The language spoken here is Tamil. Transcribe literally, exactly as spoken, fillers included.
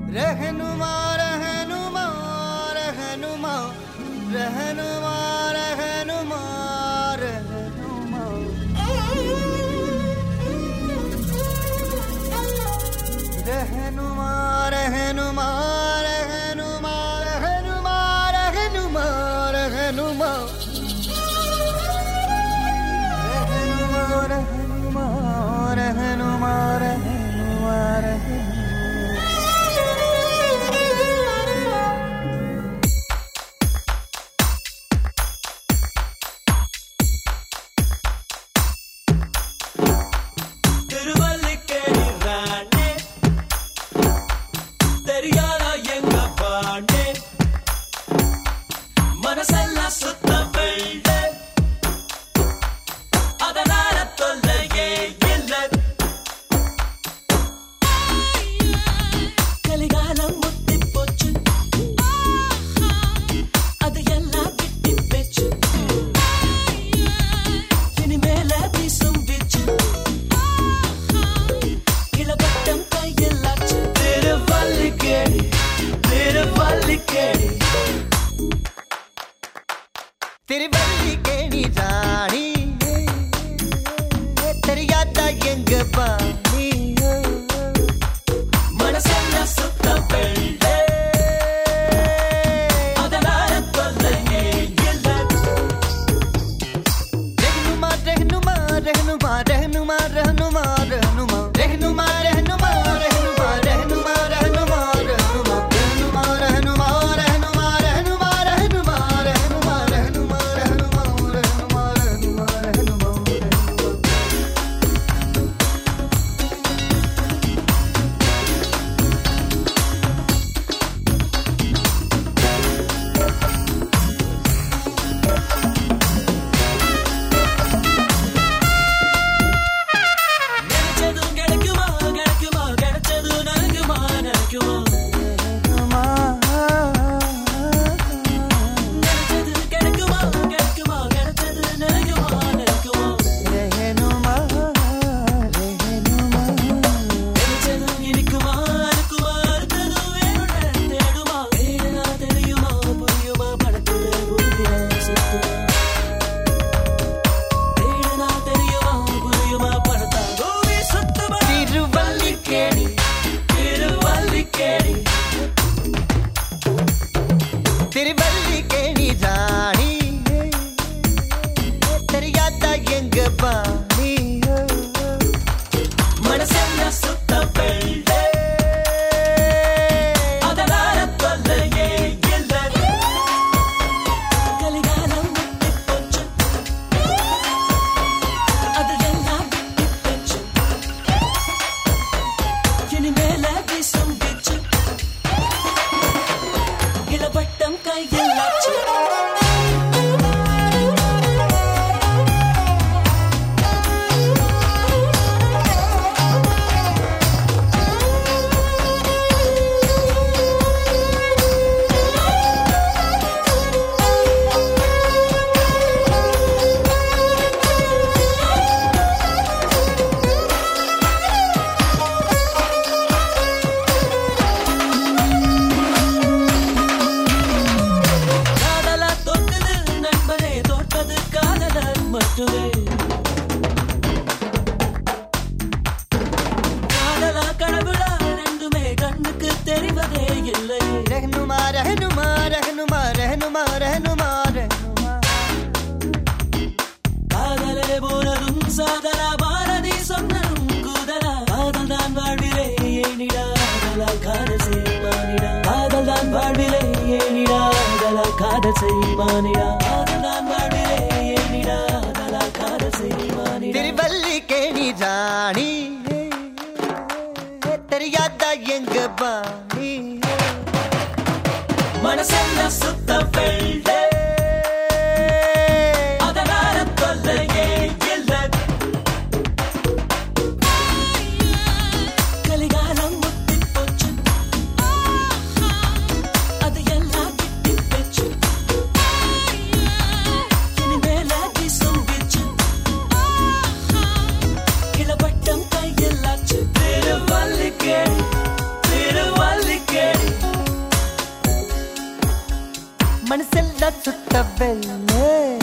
रहनुमा रहनुमा रहनुमा रहनुमा रहनुमा रहनुमा रहनुमा रहनुमा रहनुमा रहनुमा रहनुमा रहनुमा रहनुमा रहनुमा रहनुमा रहनुमा तेरी बल्ली केड़ी रानी तेरी याद एंग पानी मनसल्ला सुत्ता पेल्ले अदनार तोल्ले येल्ला रहनुमा रहनुमा रहनुमा रहनुमा रहनुमा रहनुमा रहनुमा रहनुमा रहनुमा रहनुमा रहनुमा रहनुमा रहनुमा रहनुमा रहनुमा रहनुमा रहनुमा तेरी बल्ली केड़ी रानी तेरी याद एंग पानी मनसल्ला सुत्ता पेल्ले अदनार तोल्ले येल्ला कलिगालम मुट्टिपोच्चु अदयल्ला बिट्टिपोच्चु इनि मेले बीसुम बिच्चु इलपट्टम கையில்லாச்சு காதலா கடவுளா ரெண்டுமே கண்ணுக்கு தெரிவதே இல்லை रहनुमा रहनुमा रहनुमा रहनुमा रहनुमा रहनुमा காதலே போனதும் சாதலா பாரதி சொன்னதும் கூதலா காதல் தான் வாழ்விலே ஏனிடா காதலா காதல் செய்வானிடா காதல் தான் வாழ்விலே ஏனிடா காதலா காதல் செய்வானிடா காதல் தான் வாழ்விலே ஏனிடா காதலா காதல் செய்வானிடா तेरी बल्ली केड़ी रानी तेरी याद एंग पानी मनसल्ला सुत्ता पेल्ले अदनार तोल्ले येल्ला कलिगालम मुट्टिपोच्चु अदयल्ला बिट्टिपोच्चु इनि मेले बीसुम बिच्चु इलपट्टम கையில்லாச்சு तेरे बल्ली केड़ी तेरे बल्ली केड़ी மனசெல்லாம் சுட்ட வெள்ளே